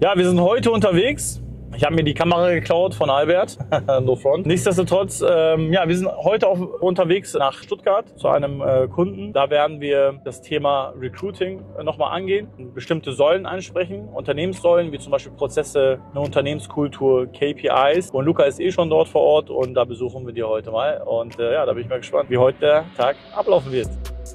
Ja, wir sind heute unterwegs. Ich habe mir die Kamera geklaut von Albert, no front. Nichtsdestotrotz, ja, wir sind heute auch unterwegs nach Stuttgart zu einem Kunden. Da werden wir das Thema Recruiting nochmal angehen, bestimmte Säulen ansprechen, Unternehmenssäulen wie zum Beispiel Prozesse, eine Unternehmenskultur, KPIs. Und Luca ist eh schon dort vor Ort und da besuchen wir die heute mal. Und ja, da bin ich mal gespannt, wie heute der Tag ablaufen wird.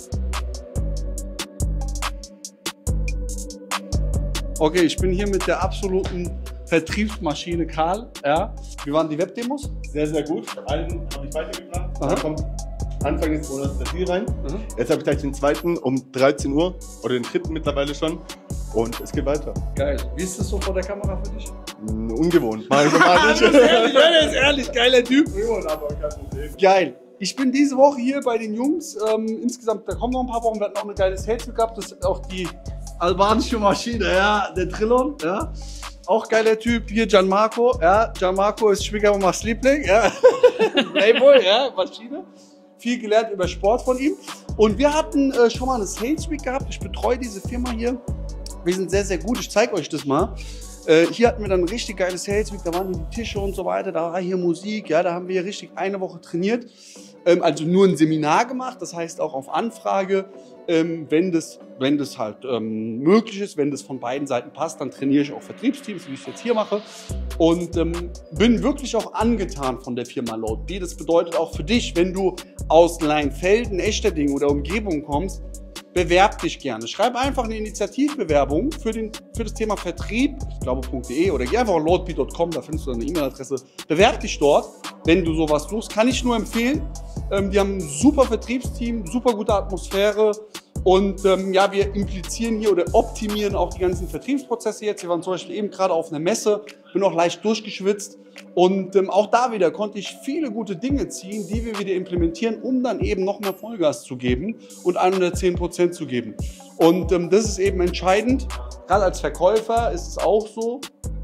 Okay, ich bin hier mit der absoluten Vertriebsmaschine Karl. Ja. Wie waren die Webdemos? Sehr, sehr gut. Einen habe ich weitergebracht. Da kommt Anfang des Monats der Deal rein. Jetzt habe ich gleich den zweiten um 13 Uhr oder den dritten mittlerweile schon. Und es geht weiter. Geil. Wie ist das so vor der Kamera für dich? Ungewohnt. Mach ich normal nicht. Das ist ehrlich, geiler Typ. Aber kein Problem. Geil. Ich bin diese Woche hier bei den Jungs. Insgesamt, da kommen noch ein paar Wochen. Wir hatten auch eine geile Sales gehabt. Das ist auch die albanische Maschine, ja, der Trillon, ja. Auch geiler Typ, hier Gianmarco, ja. Gianmarco ist Schwiegermamas Liebling, ja. Playboy, ja, Maschine. Viel gelernt über Sport von ihm. Und wir hatten schon mal eine Sales Week gehabt. Ich betreue diese Firma hier. Wir sind sehr, sehr gut. Ich zeige euch das mal. Hier hatten wir dann eine richtig geile Sales Week. Da waren die Tische und so weiter. Da war hier Musik. Ja, da haben wir hier richtig eine Woche trainiert. Also nur ein Seminar gemacht. Das heißt auch auf Anfrage. Wenn das halt möglich ist, wenn das von beiden Seiten passt, dann trainiere ich auch Vertriebsteams, wie ich es jetzt hier mache. Und bin wirklich auch angetan von der Firma Loadbee. Das bedeutet auch für dich, wenn du aus Leinfelden, Echterdingen oder Umgebung kommst, bewerb dich gerne. Schreib einfach eine Initiativbewerbung für das Thema Vertrieb, ich glaube .de, oder geh einfach auf loadbee.com, da findest du eine E-Mail-Adresse. Bewerb dich dort, wenn du sowas suchst. Kann ich nur empfehlen. Die haben ein super Vertriebsteam, super gute Atmosphäre. Und ja, wir implizieren hier oder optimieren auch die ganzen Vertriebsprozesse jetzt. Wir waren zum Beispiel eben gerade auf einer Messe, bin auch leicht durchgeschwitzt. Und auch da wieder konnte ich viele gute Dinge ziehen, die wir wieder implementieren, um dann eben nochmal Vollgas zu geben und 110% zu geben. Und das ist eben entscheidend. Gerade als Verkäufer ist es auch so,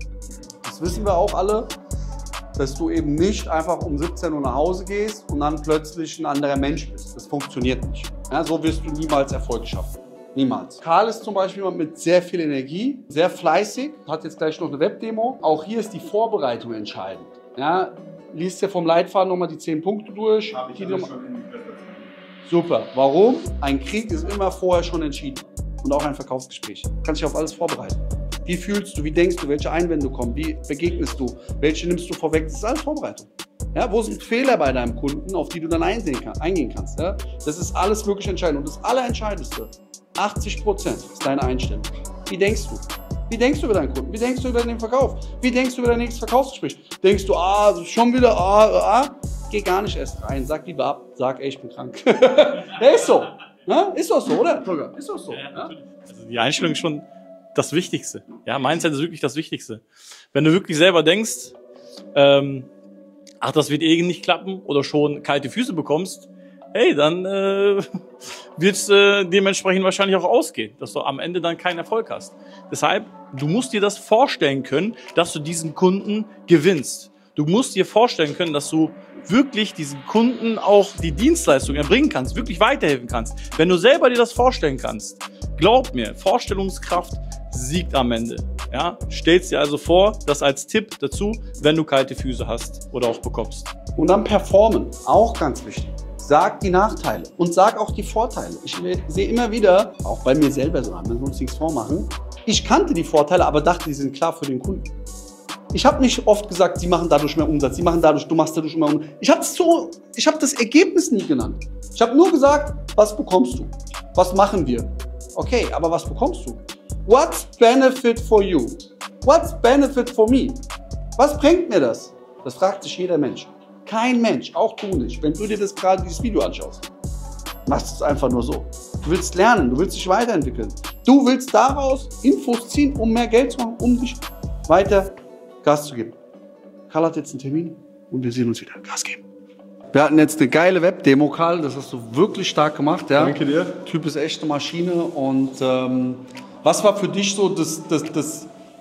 das wissen wir auch alle, dass du eben nicht einfach um 17 Uhr nach Hause gehst und dann plötzlich ein anderer Mensch bist. Das funktioniert nicht. Ja, so wirst du niemals Erfolg schaffen. Niemals. Karl ist zum Beispiel jemand mit sehr viel Energie, sehr fleißig, hat jetzt gleich noch eine Webdemo. Auch hier ist die Vorbereitung entscheidend. Ja, liest dir vom Leitfaden nochmal die 10 Punkte durch. Habe ich die schon Nummer... in die Präsentation. Super. Warum? Ein Krieg ist immer vorher schon entschieden. Und auch ein Verkaufsgespräch. Du kannst dich auf alles vorbereiten. Wie fühlst du, wie denkst du, welche Einwände kommen, wie begegnest du, welche nimmst du vorweg, das ist alles Vorbereitung. Ja, wo sind Fehler bei deinem Kunden, auf die du dann eingehen kannst. Ja? Das ist alles wirklich entscheidend. Und das Allerentscheidendste, 80% ist deine Einstellung. Wie denkst du? Wie denkst du über deinen Kunden? Wie denkst du über den Verkauf? Wie denkst du über dein nächstes Verkaufsgespräch? Denkst du, schon wieder, Geh gar nicht erst rein, sag lieber ab, sag, ey, ich bin krank. Ja, ist so. Ja? Ist doch so, oder? Ist doch so. Ja? Also die Einstellung ist schon das Wichtigste. Ja, Mindset ist wirklich das Wichtigste. Wenn du wirklich selber denkst, ach, das wird eh nicht klappen oder schon kalte Füße bekommst, hey, dann wird es dementsprechend wahrscheinlich auch ausgehen, dass du am Ende dann keinen Erfolg hast. Deshalb, du musst dir das vorstellen können, dass du diesen Kunden gewinnst. Du musst dir vorstellen können, dass du wirklich diesen Kunden auch die Dienstleistung erbringen kannst, wirklich weiterhelfen kannst. Wenn du selber dir das vorstellen kannst, glaub mir, Vorstellungskraft siegt am Ende. Ja? Stell's dir also vor, das als Tipp dazu, wenn du kalte Füße hast oder auch bekommst. Und dann performen, auch ganz wichtig. Sag die Nachteile und sag auch die Vorteile. Ich sehe immer wieder, auch bei mir selber so, wenn wir uns nichts vormachen, ich kannte die Vorteile, aber dachte, die sind klar für den Kunden. Ich habe nicht oft gesagt, sie machen dadurch mehr Umsatz, du machst dadurch mehr Umsatz. Ich habe das Ergebnis nie genannt. Ich habe nur gesagt, was bekommst du? Was machen wir? Okay, aber was bekommst du? What's benefit for you? What's benefit for me? Was bringt mir das? Das fragt sich jeder Mensch. Kein Mensch, auch du nicht. Wenn du dir das gerade dieses Video anschaust, machst du es einfach nur so. Du willst lernen, du willst dich weiterentwickeln. Du willst daraus Infos ziehen, um mehr Geld zu machen, um dich weiter Gas zu geben. Karl hat jetzt einen Termin und wir sehen uns wieder. Gas geben. Wir hatten jetzt eine geile Webdemo, Karl. Das hast du wirklich stark gemacht. Ja? Danke dir. Typ ist echte Maschine. Und was war für dich so das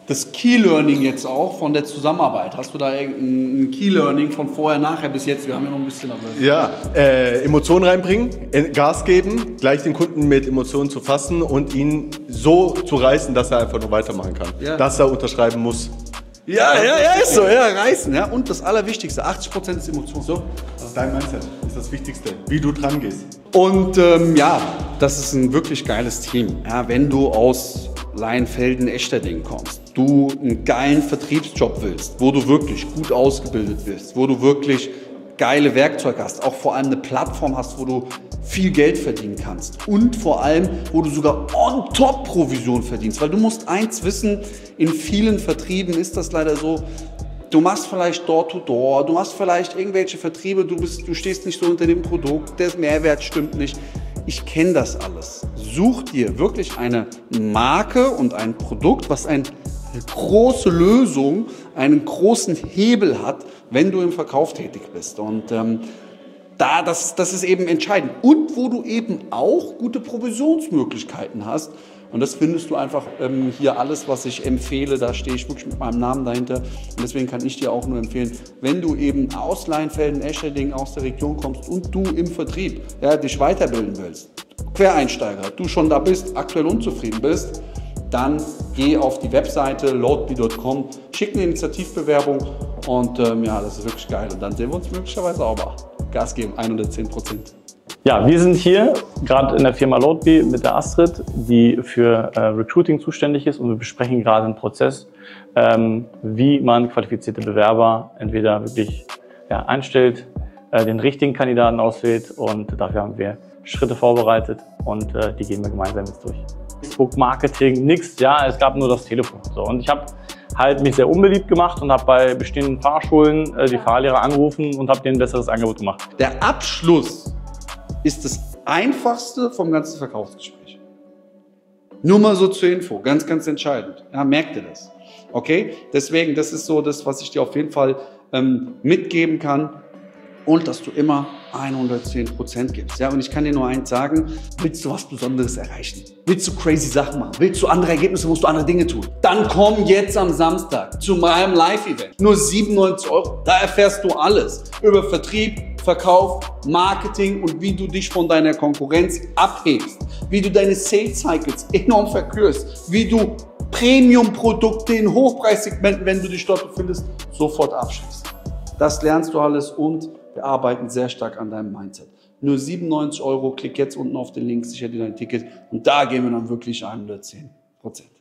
Das Key-Learning jetzt auch von der Zusammenarbeit. Hast du da irgendein Key-Learning von vorher, nachher bis jetzt? Wir haben ja noch ein bisschen. Ja, Emotionen reinbringen, Gas geben, gleich den Kunden mit Emotionen zu fassen und ihn so zu reißen, dass er einfach nur weitermachen kann. Ja. Dass er unterschreiben muss. Ja, ist so, ja, reißen. Ja. Und das Allerwichtigste, 80% ist Emotion. So. Dein Mindset ist das Wichtigste, wie du dran gehst. Und ja, das ist ein wirklich geiles Team. Ja, wenn du aus Leinfelden, Echterdingen kommst, du einen geilen Vertriebsjob willst, wo du wirklich gut ausgebildet bist, wo du wirklich geile Werkzeuge hast, auch vor allem eine Plattform hast, wo du viel Geld verdienen kannst und vor allem, wo du sogar on top Provision verdienst, weil du musst eins wissen, in vielen Vertrieben ist das leider so, du machst vielleicht Door-to-Door, du machst vielleicht irgendwelche Vertriebe, du stehst nicht so unter dem Produkt, der Mehrwert stimmt nicht. Ich kenne das alles. Such dir wirklich eine Marke und ein Produkt, was eine große Lösung, einen großen Hebel hat, wenn du im Verkauf tätig bist. Und das ist eben entscheidend. Und wo du eben auch gute Provisionsmöglichkeiten hast. Und das findest du einfach hier alles, was ich empfehle. Da stehe ich wirklich mit meinem Namen dahinter. Und deswegen kann ich dir auch nur empfehlen, wenn du eben aus Leinfelden, Escherdingen, aus der Region kommst und du im Vertrieb dich weiterbilden willst, Quereinsteiger, du schon da bist, aktuell unzufrieden bist, dann geh auf die Webseite loadbee.com, schick eine Initiativbewerbung und ja, das ist wirklich geil. Und dann sehen wir uns möglicherweise auch mal. Gas geben, 110%. Ja, wir sind hier gerade in der Firma Loadbee mit der Astrid, die für Recruiting zuständig ist, und wir besprechen gerade einen Prozess, wie man qualifizierte Bewerber entweder wirklich einstellt, den richtigen Kandidaten auswählt, und dafür haben wir Schritte vorbereitet und die gehen wir gemeinsam jetzt durch. Facebook-Marketing, nix, ja, es gab nur das Telefon. So, und ich habe halt mich sehr unbeliebt gemacht und habe bei bestehenden Fahrschulen die Fahrlehrer angerufen und habe denen ein besseres Angebot gemacht. Der Abschluss ist das einfachste vom ganzen Verkaufsgespräch. Nur mal so zur Info, ganz, ganz entscheidend. Ja, merkt ihr das? Okay? Deswegen, das ist so das, was ich dir auf jeden Fall mitgeben kann. Und dass du immer 110% gibst. Ja, und ich kann dir nur eins sagen, willst du was Besonderes erreichen? Willst du crazy Sachen machen? Willst du andere Ergebnisse, musst du andere Dinge tun? Dann komm jetzt am Samstag zu meinem Live-Event. Nur 97 €. Da erfährst du alles über Vertrieb, Verkauf, Marketing und wie du dich von deiner Konkurrenz abhebst. Wie du deine Sales Cycles enorm verkürzt. Wie du Premium-Produkte in Hochpreissegmenten, wenn du dich dort befindest, sofort abschließt. Das lernst du alles und wir arbeiten sehr stark an deinem Mindset. Nur 97 €, klick jetzt unten auf den Link, sicher dir dein Ticket und da gehen wir dann wirklich 110%.